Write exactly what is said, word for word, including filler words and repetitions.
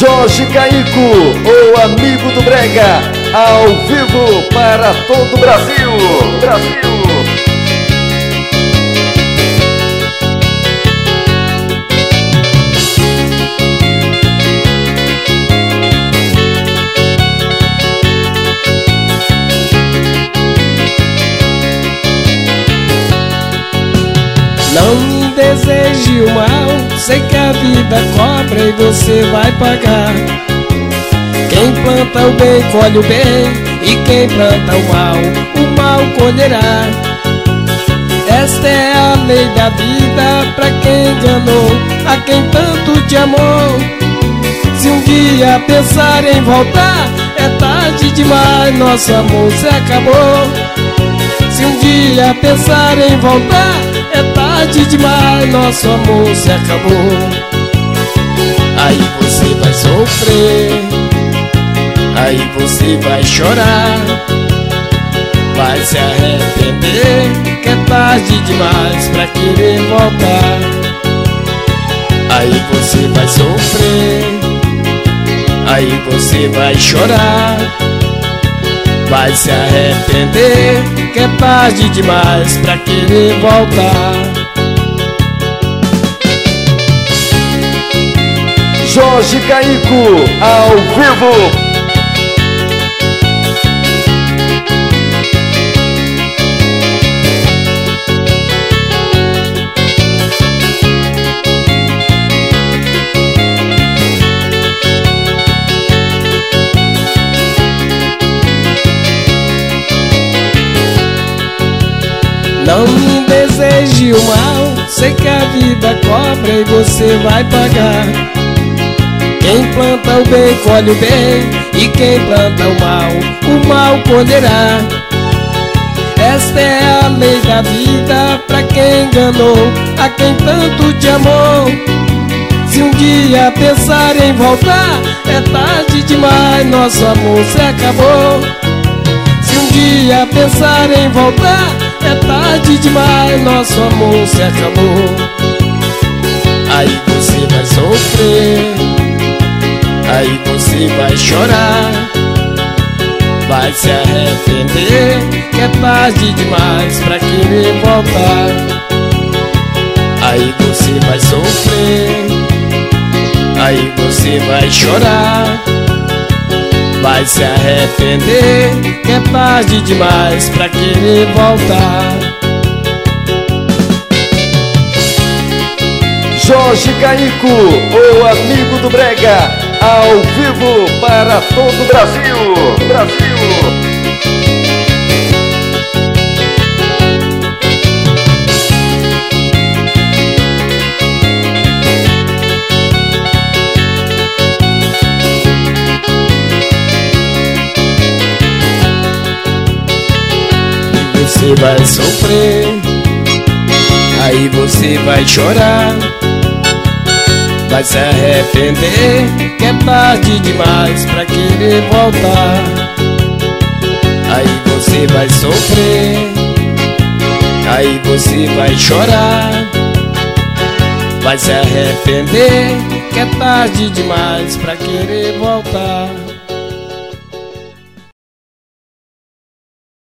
Jorge Caico, o amigo do Brega, ao vivo para todo o Brasil. Brasil. Não me deseje o mal, sei que a vida cobra e você vai pagar. Quem planta o bem colhe o bem, e quem planta o mal, o mal colherá. Esta é a lei da vida, pra quem enganou a quem tanto te amou. Se um dia pensar em voltar, é tarde demais, nosso amor se acabou. Se um dia pensar em voltar, é tarde demais, nosso amor se acabou. Aí você vai sofrer, aí você vai chorar, vai se arrepender, que é tarde demais pra querer voltar. Aí você vai sofrer, aí você vai chorar, vai se arrepender, que é tarde demais pra querer voltar. Jorge Caico, ao vivo. Não me deseje o mal, sei que a vida cobra e você vai pagar. Quem planta o bem colhe o bem, e quem planta o mal, o mal colherá. Esta é a lei da vida, pra quem enganou a quem tanto te amou. Se um dia pensar em voltar, é tarde demais, nosso amor se acabou. Se um dia pensar em voltar, é tarde demais, nosso amor se acabou. Aí você vai sofrer, aí você vai chorar, vai se arrepender, que é tarde demais pra querer voltar. Aí você vai sofrer, aí você vai chorar, vai se arrepender, que é tarde demais pra querer voltar. Jorge Caico, o amigo do Brega, ao vivo para todo o Brasil. Brasil. Você vai sofrer, aí você vai chorar, vai se arrepender, que é tarde demais pra querer voltar. Aí você vai sofrer, aí você vai chorar, vai se arrepender, que é tarde demais pra querer voltar.